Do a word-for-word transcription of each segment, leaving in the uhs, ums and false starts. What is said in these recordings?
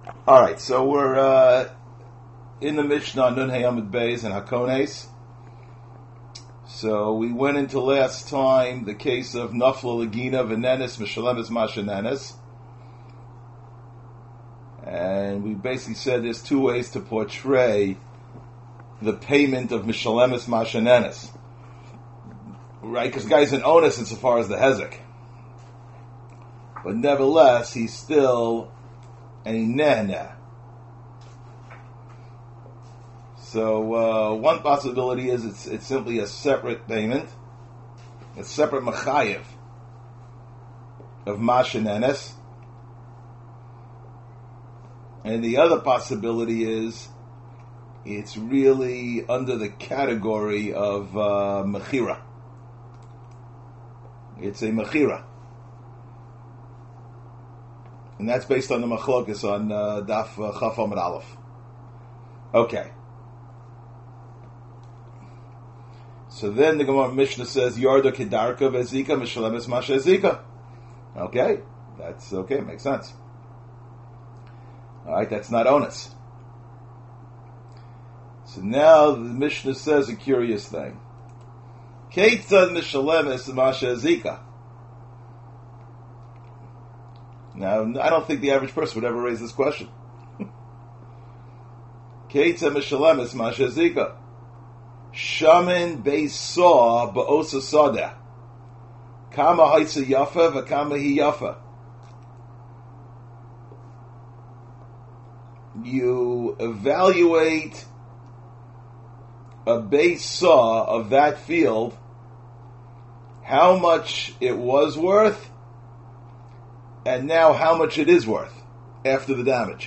All right, so we're uh, in the Mishnah Nun Hayamid Beis and Hakones. So we went into last time the case of Nafla Lagina Venenis Mishalemis Mashanenis. And we basically said there's two ways to portray the payment of Mishalemis Mashanenis. Right? Because the guy's an onus insofar as the Hezek. But nevertheless, he's still a nehna. So uh, one possibility is it's it's simply a separate payment, a separate machayev of mashanenes. And the other possibility is it's really under the category of uh, mechira. It's a mechira. And that's based on the machlokas on uh, Daf uh, Chaf Amud Aleph. Okay. So then the Gemara Mishnah says, Yarda Kedarka Vezika Mishalemis Masha Zika. Okay. That's okay. Makes sense. Alright, that's not onus. So now the Mishnah says a curious thing. Keitzad Mishalemis Masha Zika. Now, I don't think the average person would ever raise this question. Keitza Mishalemis Masha Zika. Shamin Beisaw Ba'osa Sada. Kama Haitza Yafa V'Kama Hi Yafa. You evaluate a base saw of that field, how much it was worth, and now how much it is worth after the damage.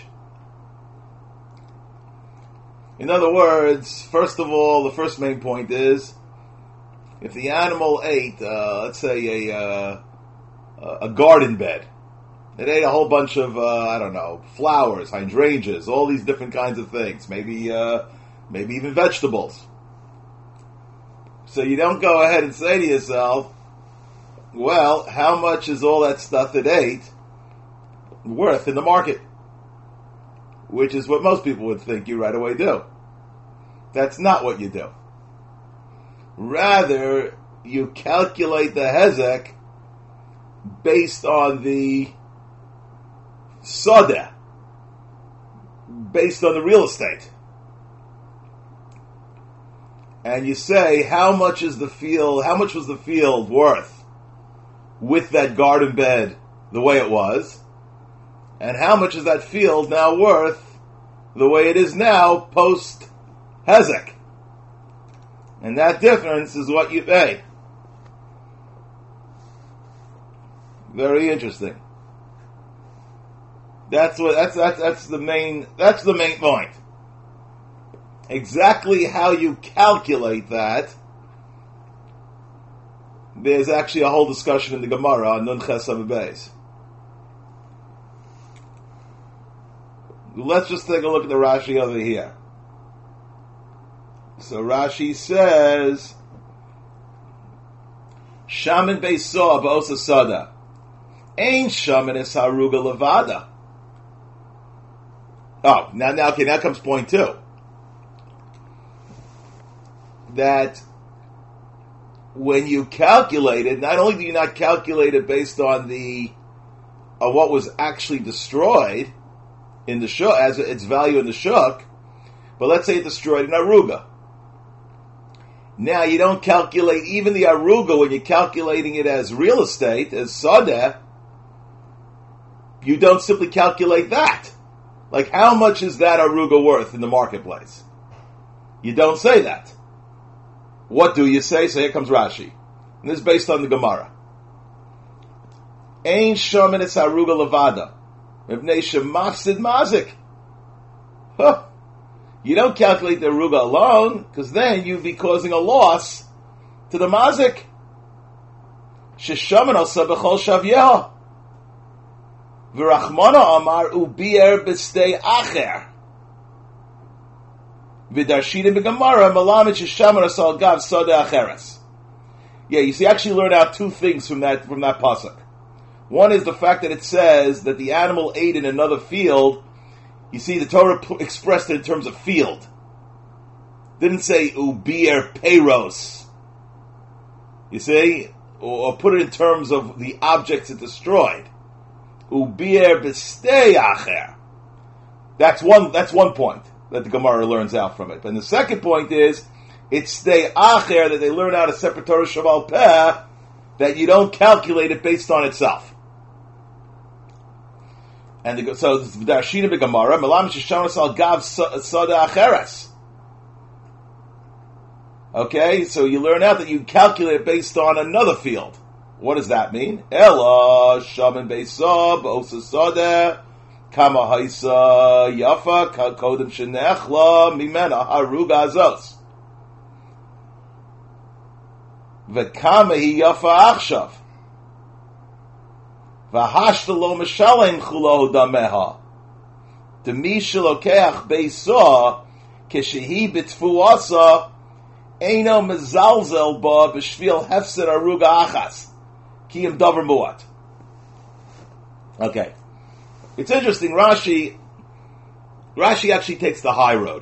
In other words, first of all, the first main point is, if the animal ate, uh, let's say, a uh, a garden bed, it ate a whole bunch of, uh, I don't know, flowers, hydrangeas, all these different kinds of things, maybe uh, maybe even vegetables. So you don't go ahead and say to yourself, well, how much is all that stuff it ate worth in the market? Which is what most people would think you right away do. That's not what you do. Rather, you calculate the hezek based on the soda, based on the real estate. And you say, how much is the field, how much was the field worth with that garden bed the way it was, and how much is that field now worth the way it is now post hezek? And that difference is what you pay. Very interesting. That's what that's that's that's the main that's the main point. Exactly how you calculate that, there's actually a whole discussion in the Gemara on Nun Ches Amud Beis. Let's just take a look at the Rashi over here. So Rashi says, Shaman Beisaw Ba'osa Sada. Ain Shaman is Haruga Levada. Oh, now, now, okay, now comes point two. That when you calculate it, not only do you not calculate it based on the of what was actually destroyed in the shuk, as its value in the shuk, but let's say it destroyed an aruga. Now you don't calculate even the aruga when you're calculating it as real estate, as sadeh. You don't simply calculate that. Like, how much is that aruga worth in the marketplace? You don't say that. What do you say? So here comes Rashi. And this is based on the Gemara. Ein shomin es haruga levada. Mipnei shemafsid mazik. Huh. You don't calculate the aruga alone, because then you'd be causing a loss to the mazik. Sheshomin osa b'chol shavyeha. V'rachmana amar ubier b'stei acher. V'darshina b'gemara malamid sheshomin osa al gav soda acheres. Yeah, you see, actually learn out two things from that from that pasuk. One is the fact that it says that the animal ate in another field, You see, the Torah p- expressed it in terms of field. Didn't say ubier peiros. You see? Or, or put it in terms of the objects it destroyed. Ubier b'stei acher. That's one, that's one point that the Gemara learns out from it. And the second point is, it's stay acher that they learn out of separate Torah Shaval Peh, that you don't calculate it based on itself. And the, so this is Darshina b'Gemara, Melam Shishonas al Gav Sada Acheres. Okay, so you learn out that you calculate it based on another field. What does that mean? Ella Shaman Beisab Osa Sada Kama Haisa Yafa Kodem Shenechla Mimena Haruga Azos. V'kama hi yafa achshav. V'hashta lo meshalem chulo dameha. Demi shelokeach beisah keshehi b'tfuasa eino mezalzel ba b'shvil hefser aruga achas kiyim davar muat. Okay. It's interesting, Rashi, Rashi actually takes the high road.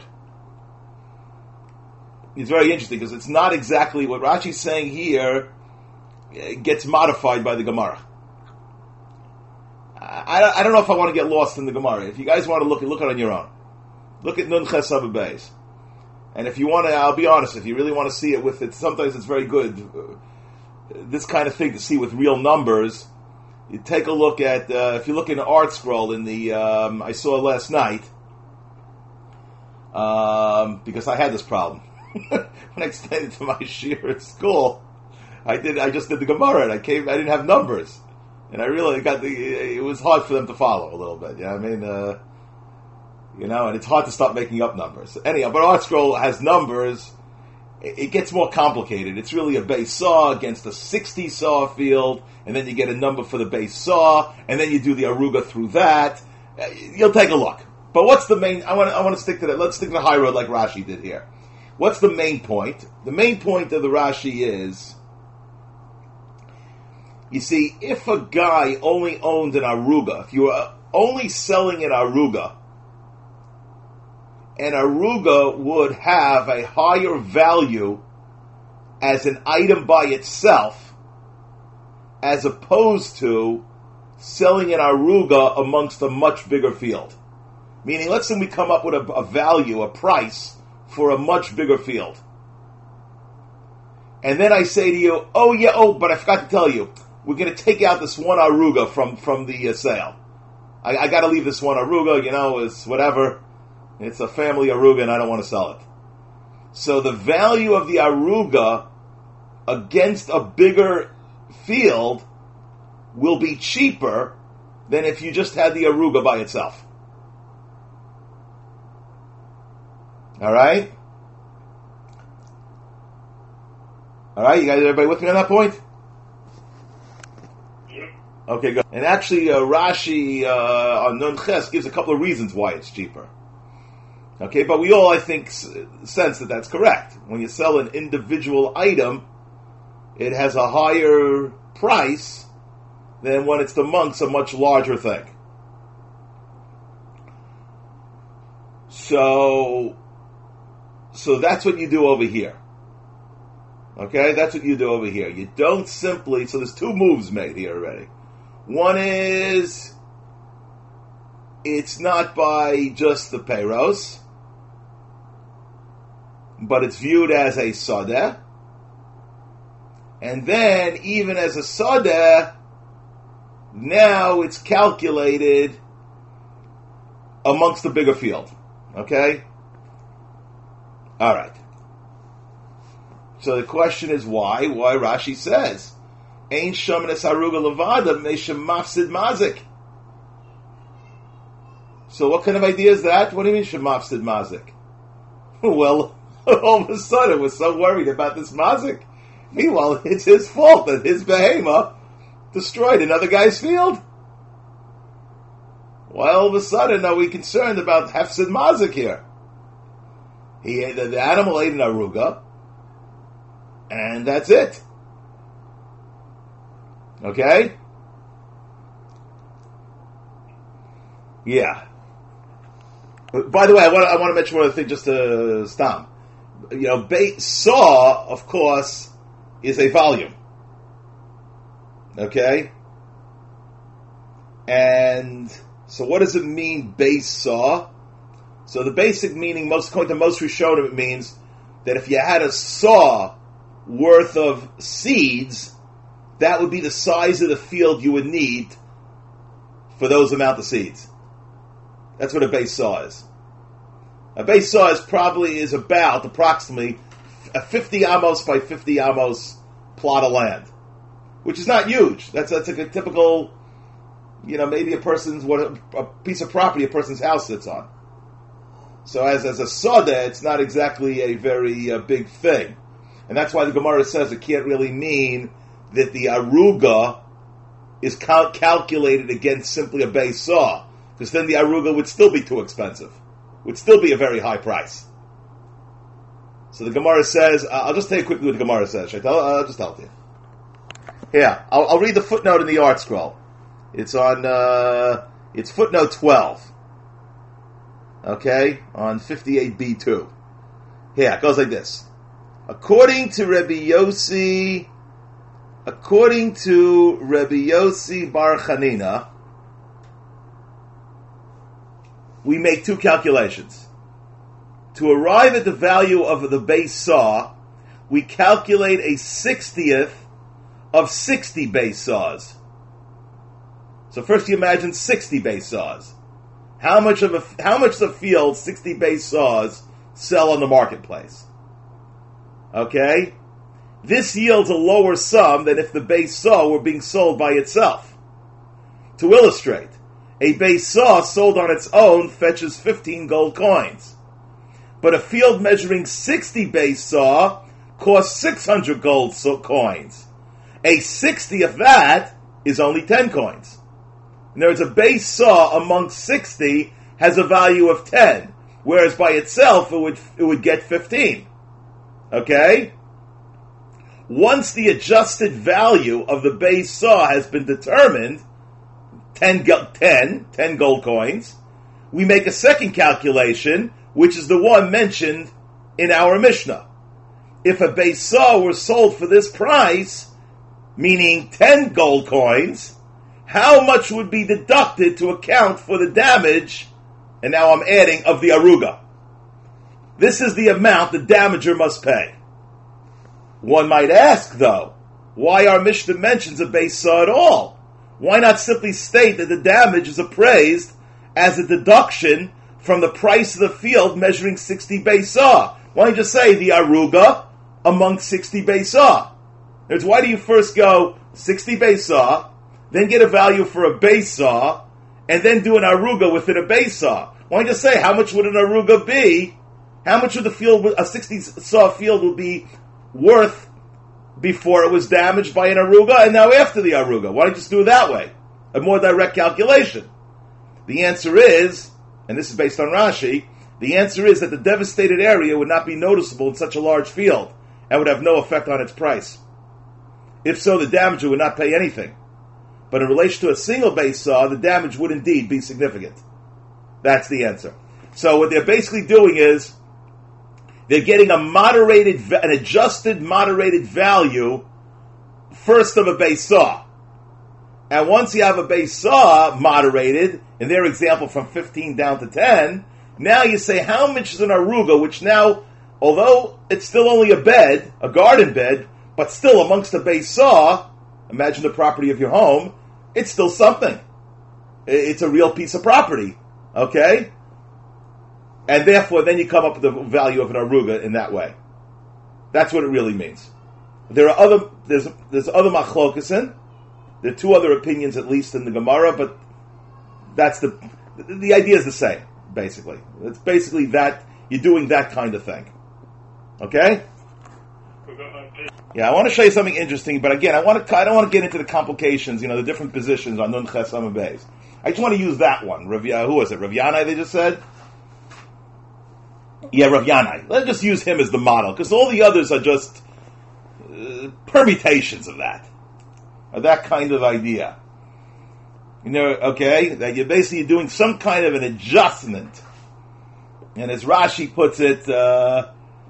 It's very interesting because it's not exactly what Rashi's saying here. It gets modified by the Gemara. I, I don't know if I want to get lost in the Gemara. If you guys want to look, look at it on your own. Look at Nun Ches Saba Beis. And if you want to, I'll be honest, if you really want to see it with it, sometimes it's very good, uh, this kind of thing to see with real numbers. You take a look at, uh, if you look in the Art Scroll in the, um, I saw last night, um, because I had this problem. When I extended to my shiur at school, I did. I just did the Gemara, and I came. I didn't have numbers, and I really got the. It was hard for them to follow a little bit. You know what I mean? Uh, you know, and it's hard to stop making up numbers. Anyhow, but Art Scroll has numbers. It, it gets more complicated. It's really a base saw against a sixty saw field, and then you get a number for the base saw, and then you do the aruga through that. Uh, you'll take a look. But what's the main? I want. I want to stick to that. Let's stick to the high road like Rashi did here. What's the main point? The main point of the Rashi is, you see, if a guy only owned an aruga, if you were only selling an aruga, an aruga would have a higher value as an item by itself, as opposed to selling an aruga amongst a much bigger field. Meaning, let's say we come up with a, a value, a price, for a much bigger field. And then I say to you, oh yeah, oh, but I forgot to tell you, we're going to take out this one aruga from, from the uh, sale. I, I got to leave this one aruga, you know, it's whatever. It's a family aruga and I don't want to sell it. So the value of the aruga against a bigger field will be cheaper than if you just had the aruga by itself. All right? All right, you guys, everybody with me on that point? Yeah. Okay, good. And actually, uh, Rashi uh, on Nun Ches gives a couple of reasons why it's cheaper. Okay, but we all, I think, s- sense that that's correct. When you sell an individual item, it has a higher price than when it's amongst a much larger thing. So... So that's what you do over here. Okay, that's what you do over here. You don't simply, so there's two moves made here already. One is, it's not by just the peiros, but it's viewed as a sadeh. And then, even as a sadeh, now it's calculated amongst the bigger field. Okay? All right. So the question is why? Why Rashi says, "Ein shamanes haruga levada meishem mafsid mazik." So what kind of idea is that? What do you mean shemafsid mazik? Well, all of a sudden we're so worried about this mazik. Meanwhile, it's his fault that his behemoth destroyed another guy's field. Why all of a sudden are we concerned about hefsid mazik here? He ate, the, the animal ate an aruga, and that's it. Okay? Yeah. By the way, I want to, I want to mention one other thing just to stop. You know, base saw, of course, is a volume. Okay? And so what does it mean, base saw? So the basic meaning, most according to most Rishonim, it means that if you had a saw worth of seeds, that would be the size of the field you would need for those amount of seeds. That's what a base saw is. A base saw is probably is about approximately a fifty amos by fifty amos plot of land, which is not huge. That's that's like a typical, you know, maybe a person's what a, a piece of property a person's house sits on. So as as a soda, it's not exactly a very uh, big thing, and that's why the Gemara says it can't really mean that the aruga is cal- calculated against simply a base saw, because then the aruga would still be too expensive, would still be a very high price. So the Gemara says, uh, I'll just tell you quickly what the Gemara says. Should I tell? I'll just tell it to you. Here, I'll, I'll read the footnote in the art scroll. It's on, uh, it's footnote twelve. Okay, on fifty-eight b two. Here, it goes like this. According to Rabbi Yossi, according to Rabbi Yossi Bar Chanina, we make two calculations. To arrive at the value of the base saw, we calculate a sixtieth of sixty base saws. So first you imagine sixty base saws. How much of a how much of field sixty base saws sell on the marketplace? Okay? This yields a lower sum than if the base saw were being sold by itself. To illustrate, a base saw sold on its own fetches fifteen gold coins. But a field measuring sixty base saw costs six hundred gold coins. A sixty of that is only ten coins. In other words, a base saw among sixty has a value of ten, whereas by itself it would it would get fifteen. Okay? Once the adjusted value of the base saw has been determined, ten, ten, ten gold coins, we make a second calculation, which is the one mentioned in our Mishnah. If a base saw were sold for this price, meaning ten gold coins, how much would be deducted to account for the damage, and now I'm adding, of the aruga? This is the amount the damager must pay. One might ask, though, why our Mishnah mentions a base saw at all? Why not simply state that the damage is appraised as a deduction from the price of the field measuring sixty base saw? Why don't you just say the aruga among sixty base saw? In other words, why do you first go sixty base saw, then get a value for a base saw, and then do an aruga within a base saw? Why don't you just say how much would an aruga be? How much would the field, a sixty saw field would be worth before it was damaged by an aruga, and now after the aruga? Why don't you just do it that way? A more direct calculation. The answer is, and this is based on Rashi, the answer is that the devastated area would not be noticeable in such a large field and would have no effect on its price. If so, the damager would not pay anything. But in relation to a single base saw, the damage would indeed be significant. That's the answer. So what they're basically doing is they're getting a moderated, an adjusted moderated value first of a base saw. And once you have a base saw moderated, in their example from fifteen down to ten, now you say how much is an aruga, which now, although it's still only a bed, a garden bed, but still amongst a base saw, imagine the property of your home, it's still something. It's a real piece of property. Okay? And therefore, then you come up with the value of an aruga in that way. That's what it really means. There are other, there's, there's other machlokesin. There are two other opinions, at least, in the Gemara, but that's the, the idea is the same, basically. It's basically that, you're doing that kind of thing. Okay? Yeah, I want to show you something interesting, but again, I want to, I don't want to get into the complications, you know, the different positions on Nun Ches Amud Beis. I just want to use that one. Rav, who was it? Rav Yanai, they just said? Yeah, Rav Yanai. Let's just use him as the model, because all the others are just uh, permutations of that. Of that kind of idea. You know, okay, that you're basically doing some kind of an adjustment And as Rashi puts it, uh,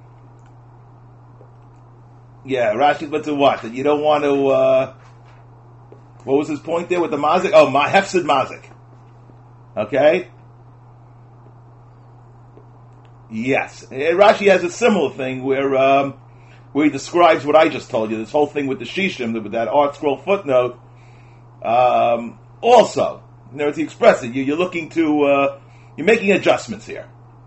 yeah, Rashi puts it what? That you don't want to, uh, what was his point there with the mazik? Oh, my hefsid mazik. Okay? Yes. And Rashi has a similar thing where, um, where he describes what I just told you, this whole thing with the shishim, with that art scroll footnote. Um, also, in order to express it, you, you're looking to, uh, you're making adjustments here.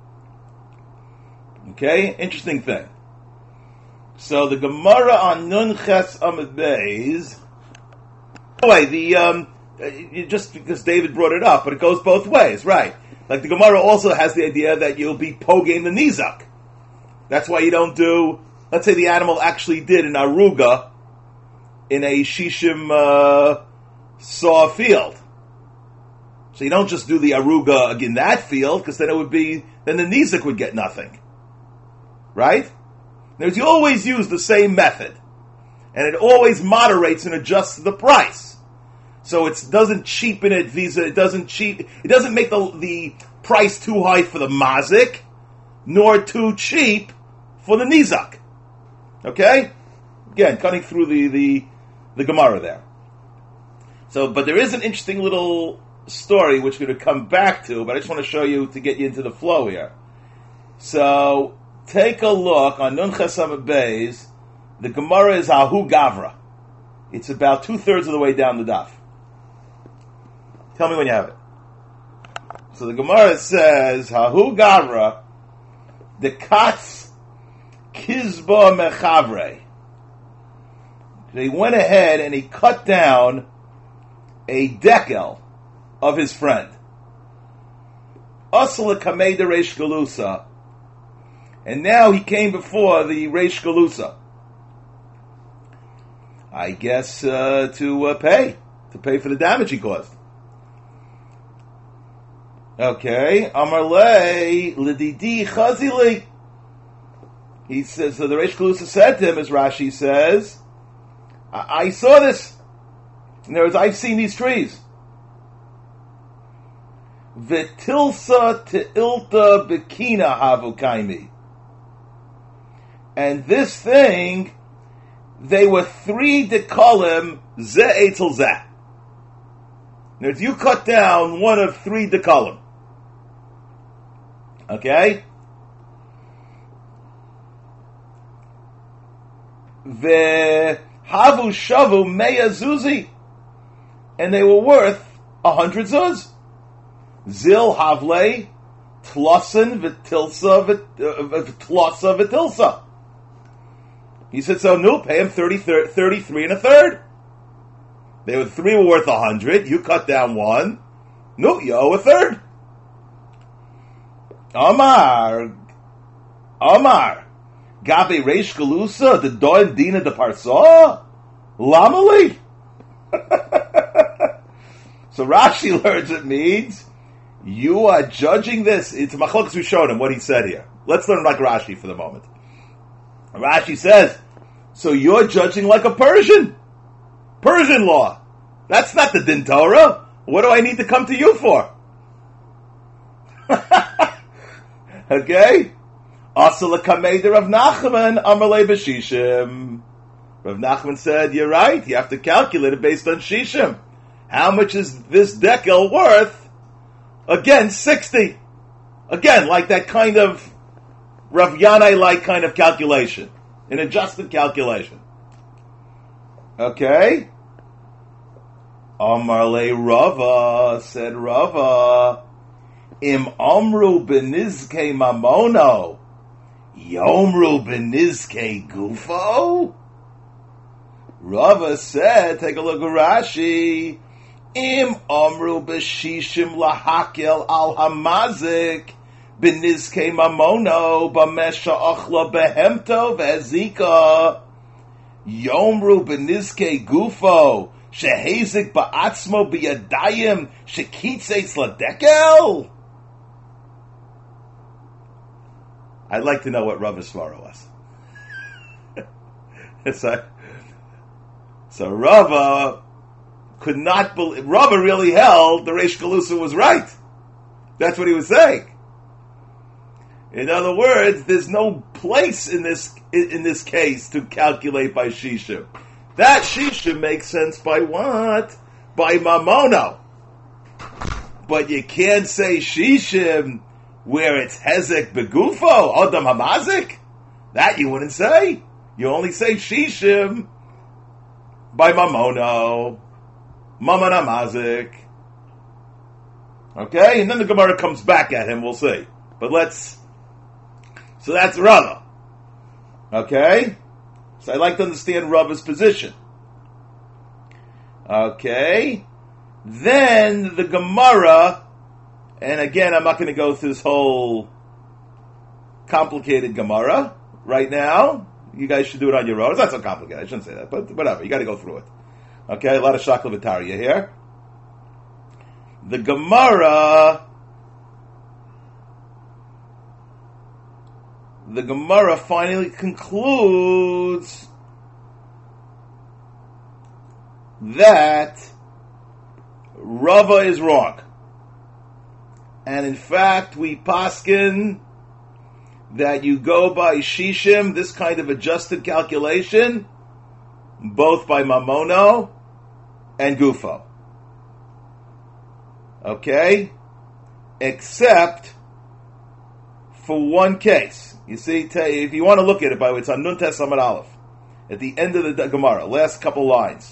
Okay? Interesting thing. So the Gemara on Nun Ches Amud Beis. Oh, wait, the, um, just because David brought it up, but it goes both ways, right? Like the Gemara also has the idea that you'll be pogain the nizak. That's why you don't do, let's say the animal actually did an aruga in a shishim uh, saw field. So you don't just do the aruga in that field, because then it would be, then the nizak would get nothing. Right? In other words, you always use the same method. And it always moderates and adjusts the price. So it doesn't cheapen it, Visa, it doesn't cheap, it doesn't make the, the price too high for the mazik, nor too cheap for the nizak. Okay? Again, cutting through the, the, the Gemara there. So, but there is an interesting little story which we're going to come back to, but I just want to show you to get you into the flow here. So, take a look on Nun Ches Amud Beis. The Gemara is Ahu Gavra. It's about two-thirds of the way down the daf. Tell me when you have it. So the Gemara says, Hahu Gavra, the Katz Kizba Mechavre. He went ahead and he cut down a dekel of his friend. Asala Kamei de Reish Galusa. And now he came before the Reish Galusa. I guess uh, to uh, pay. To pay for the damage he caused. Okay, Amarle Lididi Chazili. He says, so the Reish Galusa said to him, as Rashi says, I, I saw this. In other words, I've seen these trees. V'tilsa te'ilta bikina havu kaimi. And this thing, they were three dekalim ze etel ze. In other words, you cut down one of three dekalim. Okay? The havu shavu meya zuzi, and they were worth a hundred zuz. Zil havle tlossen v'tilsa v'tlossa v'tilsa. He said, so no, pay him thirty, thirty, thirty-three and a third. They were three were worth a hundred. You cut down one. No, you owe a third. Amar, Amar, Gabe Reish Galusa, the Doin Dina de Parsa, Lamali. So Rashi learns it means you are judging this. It's Machlokas we showed him what he said here. Let's learn like Rashi for the moment. Rashi says, so you're judging like a Persian. Persian law. That's not the Din Torah. What do I need to come to you for? Okay? Asala Kamei Rav Nachman Amalei B'Shishim. Rav Nachman said, you're right. You have to calculate it based on Shishim. How much is this dekel worth? Again, sixty. Again, like that kind of Rav Yanai-like kind of calculation. An adjusted calculation. Okay? Amarle Rava, said Rava, Im Amru benizke mamono, Yomru benizke gufo? Rava said, take a look at Rashi, Im Amru b'shishim lahakel al hamazik, benizke mamono, b'mesha achla behemto ve'ezika, Yomru benizke gufo, shehezik ba'atzmo b'yadayim, shekitzeitz ladekel? I'd like to know what Rav Svara was. so, so Rava could not believe, Rava really held the Reish Galusa was right. That's what he was saying. In other words, there's no place in this in this case to calculate by shishim. That shishim makes sense by what? By mamono. But you can't say shishim where it's hezek begufo, adam hamazik. That you wouldn't say. You only say shishim by mamono, mamon hamazik. Okay, and then the Gemara comes back at him. We'll see. But let's. So that's Rava. Okay, so I like to understand Rava's position. Okay. Then the Gemara, and again, I'm not going to go through this whole complicated Gemara right now. You guys should do it on your own. It's not so complicated. I shouldn't say that, but whatever. You got to go through it. Okay, a lot of shakla v'tarya here. The Gemara, the Gemara finally concludes that Rava is wrong. And in fact, we paskin that you go by shishim, this kind of adjusted calculation, both by mamono and gufo. Okay? Except for one case. You see, if you want to look at it, by the way, it's on Nun Tes Amud Aleph. At the end of the Gemara, last couple lines.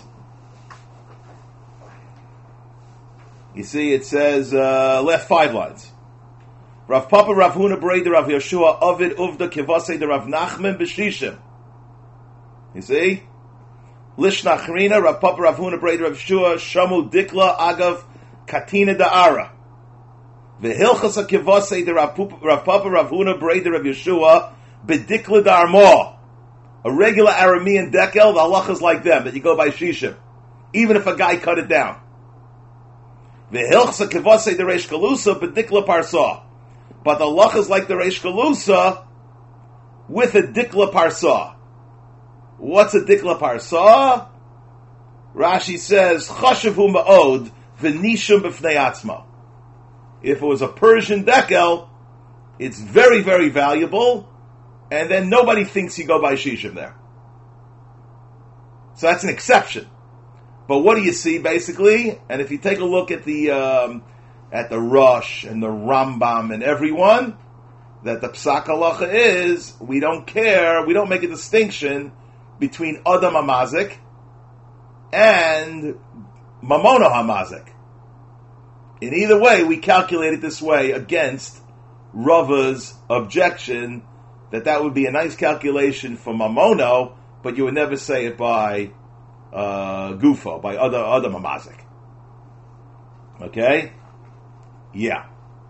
You see, it says, uh, last five lines. Rav Papa, Rav Huna, Breda, Rav Yeshua, Ovid, Uvda, Kivase, de Rav Nachman, B'shishim. You see? Lishnachrina, Rav Papa, Rav Huna, Breda, Rav Yeshua, Shamu, Dikla, Agav, Katina, Da'ara. V'hilchasa Kivase, de Rav Papa, Rav Huna, Breda, Rav Yeshua, B'dikla, Da'armo. A regular Aramean dekel, the halacha is like them, that you go by shishim. Even if a guy cut it down. V'hilchsa Kivase, de Reish Galusa, B'dikla, Parsa. But the halacha is like the Reish Galusa with a dikla parsa. What's a dikla parsa? Rashi says, Chashavu ma'od v'nishum b'fnei atzma. If it was a Persian dekel, it's very, very valuable, and then nobody thinks you go by shishim there. So that's an exception. But what do you see, basically? And if you take a look at the... Um, at the Rosh and the Rambam and everyone, that the Psak Halacha is, we don't care, we don't make a distinction between Adam HaMazik and Mamono HaMazik. In either way, we calculate it this way against Rava's objection that that would be a nice calculation for Mamono, but you would never say it by uh, Gufo, by Adam HaMazik. Okay? Yeah.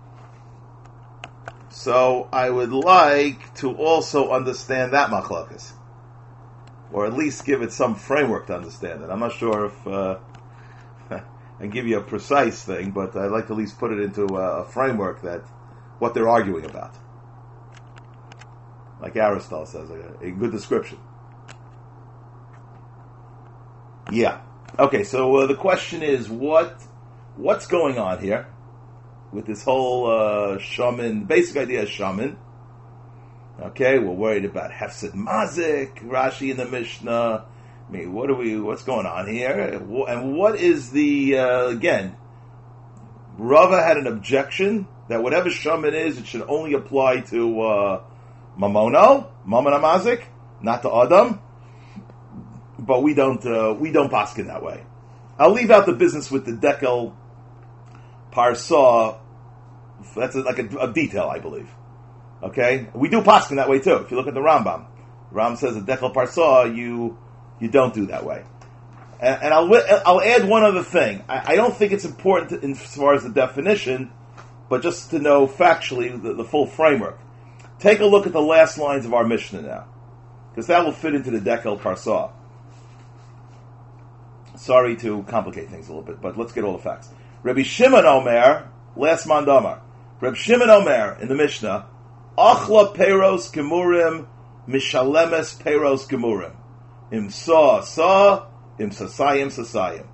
So I would like to also understand that machlokas, or at least give it some framework to understand it. I'm not sure if uh, I give you a precise thing, but I'd like to at least put it into a, a framework that what they're arguing about, like Aristotle says, a, a good description. Yeah. Okay. So uh, the question is, what what's going on here? With this whole uh, shaman, basic idea of shaman. Okay, we're worried about Hefset Mazik, Rashi in the Mishnah. I mean, what are we? What's going on here? And what is the uh, again? Rava had an objection that whatever shaman is, it should only apply to uh, Mamono, Mammon Mazik, not to Adam. But we don't uh, we don't paskin that way. I'll leave out the business with the dekel parsa. That's a, like a, a detail, I believe. Okay, we do paskin that way too. If you look at the Rambam, Ram says a dekel parsa, you you don't do that way. And, and I'll I'll add one other thing. I, I don't think it's important to, in, as far as the definition, but just to know factually the, the full framework. Take a look at the last lines of our Mishnah now, because that will fit into the dekel parsa. Sorry to complicate things a little bit, but let's get all the facts. Rabbi Shimon Omer, last mandamar. Rabbi Shimon Omer in the Mishnah, Achla Peiros Gemurim, Mishalemes Peiros Gemurim. Im Sa Sa, Im Sasayim Sasayim.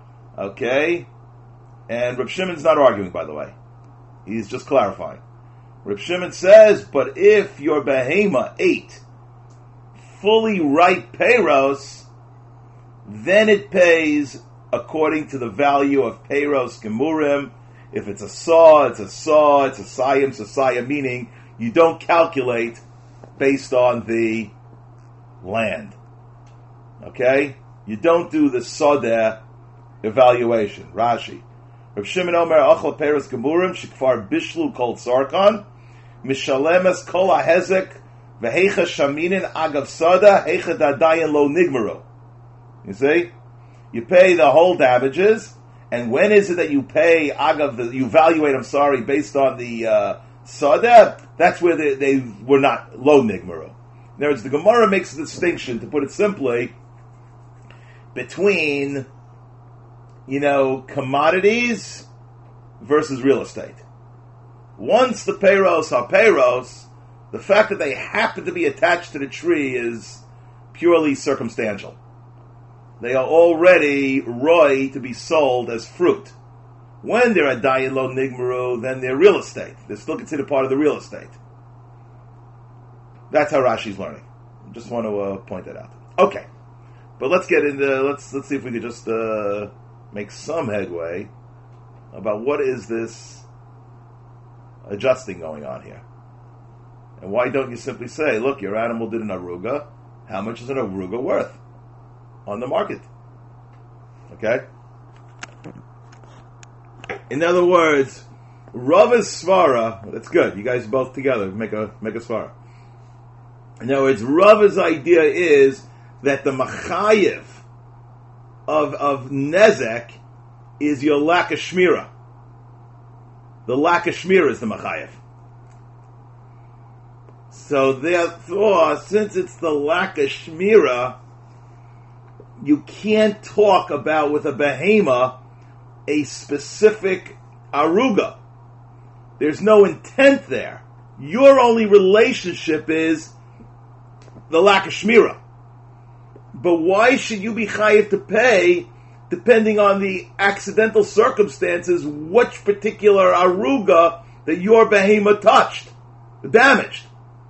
Okay? And Rabbi Shimon's not arguing, by the way. He's just clarifying. Reb Shimon says, but if your behema ate fully ripe peiros, then it pays according to the value of peiros gemurim. If it's a saw, it's a saw, it's a sayim, it's a sayim, meaning you don't calculate based on the land. Okay? You don't do the sodeh evaluation. Rashi. Reb Shimon Omer achla peiros gemurim shekfar bishlu kol tzarkan mishalemes kol ahezek v'heicha shaminin agav sada heicha dadayin lo nigmaro. You see? You pay the whole damages, and when is it that you pay agav, the, you evaluate, I'm sorry, based on the uh, sada? That's where they, they were not lo nigmaro. In other words, the Gemara makes a distinction, to put it simply, between, you know, commodities versus real estate. Once the peiros are peiros, the fact that they happen to be attached to the tree is purely circumstantial. They are already roi to be sold as fruit. When they're a dayin lo nigmaru, then they're real estate. They're still considered part of the real estate. That's how Rashi's learning. I just want to uh, point that out. Okay, but let's get into let's let's see if we could just uh, make some headway about what is this adjusting going on here, and why don't you simply say, "Look, your animal did an aruga. How much is an aruga worth on the market?" Okay. In other words, Rava's svara. That's good. You guys both together make a make a svara. In other words, Rava's idea is that the machayev of of nezek is your lack of shmira. The lack of shmira is the machayev. So therefore, since it's the lack of shmira, you can't talk about with a behema a specific aruga. There's no intent there. Your only relationship is the lack of shmira. But why should you be chayiv to pay, depending on the accidental circumstances, which particular aruga that your behema touched, damaged?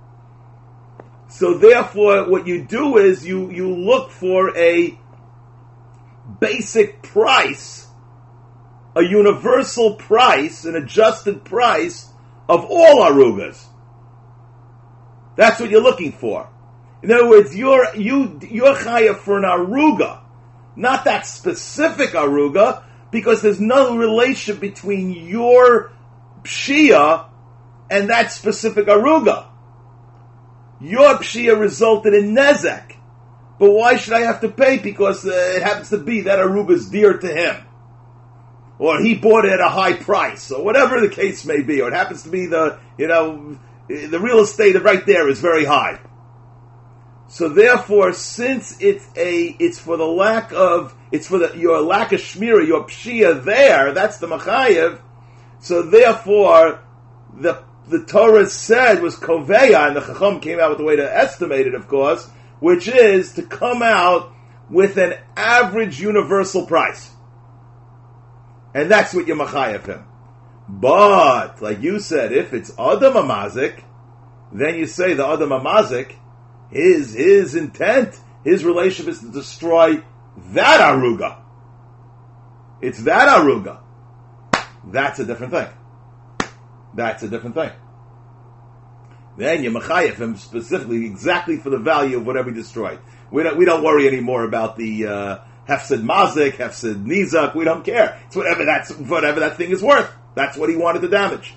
So therefore, what you do is you, you look for a basic price, a universal price, an adjusted price of all arugas. That's what you're looking for. In other words, you're you you're chayav for an aruga, not that specific aruga, because there's no relationship between your pshia and that specific aruga. Your pshia resulted in nezek, but why should I have to pay? Because uh, it happens to be that aruga is dear to him, or he bought it at a high price, or whatever the case may be, or it happens to be the you know the real estate right there is very high. So therefore, since it's a, it's for the lack of, it's for the, your lack of shmira, your pshia there, that's the machayev. So therefore, the, the Torah said was koveya, and the Chacham came out with the way to estimate it, of course, which is to come out with an average universal price. And that's what you're machayev him. But, like you said, if it's Adam Amazik, then you say the Adam Amazik, His his intent, his relationship is to destroy that aruga. It's that aruga. That's a different thing. That's a different thing. Then you mechayev him specifically, exactly for the value of whatever he destroyed. We don't we don't worry anymore about the uh, hefsed mazik, hefsed nizak. We don't care. It's whatever that's whatever that thing is worth. That's what he wanted to damage.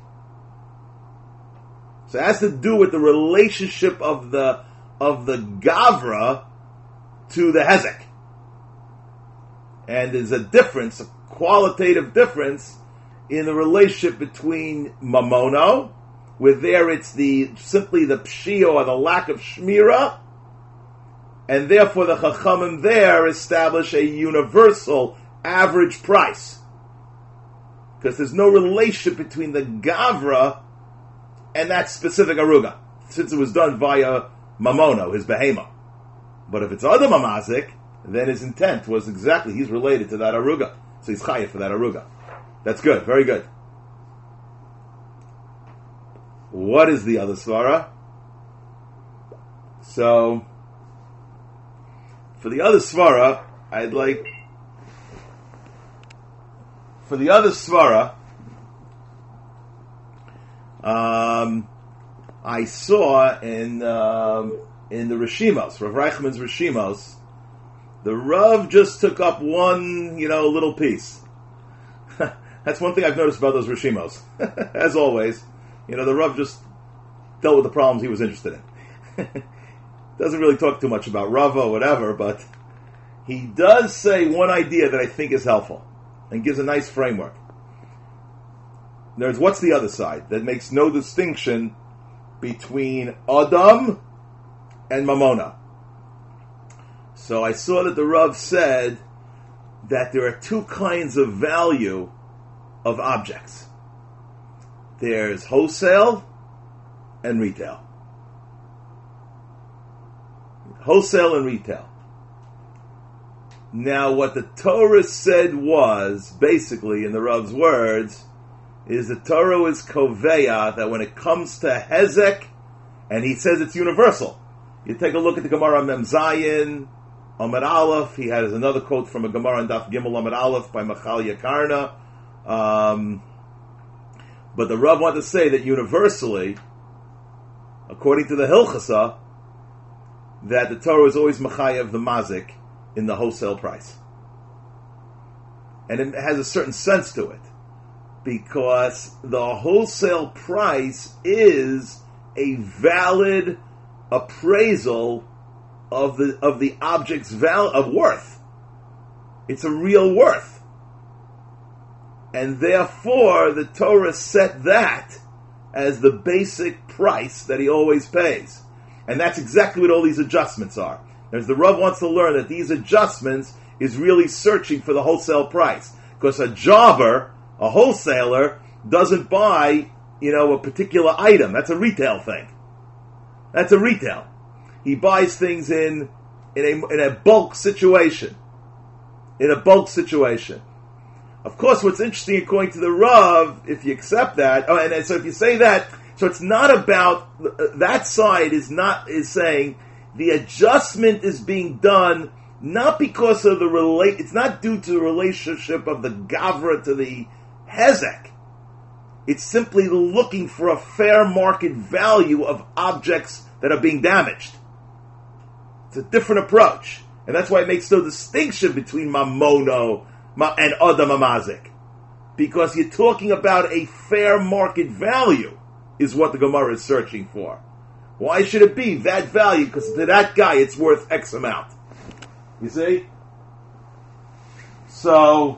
So it has to do with the relationship of the of the Gavra to the Hezek. And there's a difference, a qualitative difference in the relationship between Mamono, where there it's the simply the Pshio or the lack of Shmira, and therefore the Chachamim there establish a universal average price. Because there's no relationship between the Gavra and that specific aruga, since it was done via mamono, his behema. But if it's Adam Amazik, then his intent was exactly, he's related to that aruga. So he's chayav for that aruga. That's good, very good. what is the other svara? So, for the other svara, I'd like, for the other svara, um, I saw in um, in the Rishimos, Rav Reichman's Rishimos, the Rav just took up one, you know, little piece. That's one thing I've noticed about those Rishimos. As always, you know, the Rav just dealt with the problems he was interested in. Doesn't really talk too much about Rava or whatever, but he does say one idea that I think is helpful and gives a nice framework. There's what's the other side that makes no distinction between Adam and Mamona. So I saw that the Rav said that there are two kinds of value of objects. There's wholesale and retail. Wholesale and retail. Now, what the Torah said was, basically, in the Rav's words, is the Torah is koveya that when it comes to hezek, and he says it's universal. You take a look at the Gemara Mem Zayin, Amud Aleph. He has another quote from a Gemara in Daf Gimel Amud Aleph by Machal Yakarna. Um, but the Rav wanted to say that universally, according to the Hilchasa, that the Torah is always Machayev the Mazik in the wholesale price. And it has a certain sense to it, because the wholesale price is a valid appraisal of the of the object's val of worth. It's a real worth. And therefore the Torah set that as the basic price that he always pays. And that's exactly what all these adjustments are. As the Rav wants to learn that these adjustments is really searching for the wholesale price. Because a jobber, a wholesaler, doesn't buy, you know, a particular item. That's a retail thing. That's a retail. He buys things in in a in a bulk situation. In a bulk situation. Of course, what's interesting, according to the Rav, if you accept that, oh, and, and so if you say that, so it's not about, that side is not, is saying, the adjustment is being done not because of the relate, it's not due to the relationship of the Gavra to the Hezek. It's simply looking for a fair market value of objects that are being damaged. It's a different approach. And that's why it makes no distinction between Mamono and Adam Amazik. Because you're talking about a fair market value is what the Gemara is searching for. Why should it be that value? Because to that guy it's worth X amount. You see? So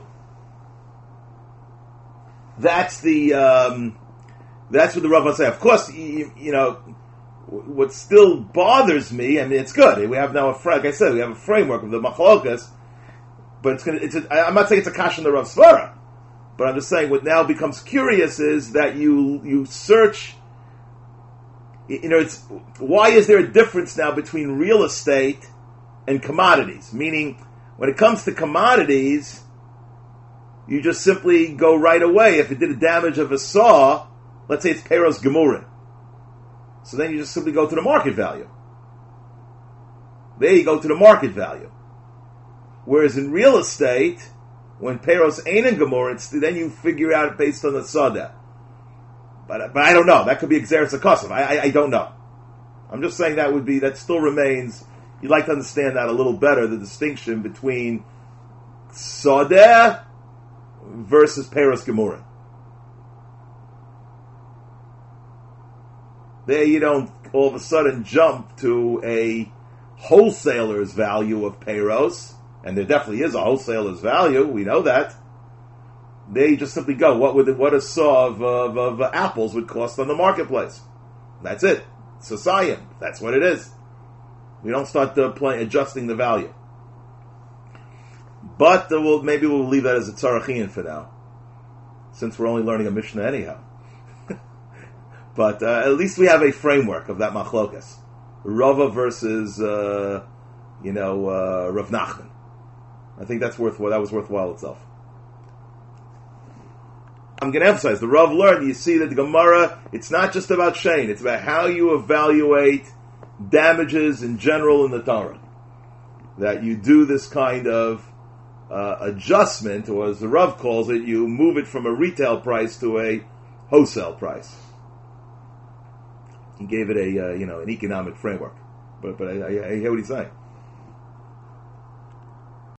that's the um, that's what the Rav will say. Of course, you, you know, what still bothers me, I mean, it's good. We have now a, like I said, we have a framework of the machlokas, but it's gonna. It's a, I'm not saying it's a kash in the Rav Svara, but I'm just saying what now becomes curious is that you you search. You know, it's why is there a difference now between real estate and commodities? Meaning, when it comes to commodities, you just simply go right away. If it did a damage of a saw, let's say it's Peros Gemurin, so then you just simply go to the market value. There you go to the market value. Whereas in real estate, when Peros ain't in Gemurin, then you figure out based on the Sada. But but I don't know. That could be Xeris Akosov. I, I I don't know. I'm just saying that would be, that still remains, you'd like to understand that a little better, the distinction between Sadeh versus Peros Gemurin. There you don't all of a sudden jump to a wholesaler's value of Peros, and there definitely is a wholesaler's value, we know that. There you just simply go, what would what a saw of, of, of apples would cost on the marketplace. That's it. It's a Sayim. That's what it is. We don't start uh, play, adjusting the value. But uh, we'll, maybe we'll leave that as a tzarachian for now, since we're only learning a Mishnah anyhow. But uh, at least we have a framework of that machlokas. Rava versus, uh, you know, uh, Rav Nachman. I think that's worthwhile. That was worthwhile itself. I'm going to emphasize, the Rav learned, you see that the Gemara, it's not just about Shein, it's about how you evaluate damages in general in the Torah. That you do this kind of uh, adjustment, or as the Rav calls it, you move it from a retail price to a wholesale price. He gave it a, uh, you know, an economic framework. But, but I, I, I hear what he's saying.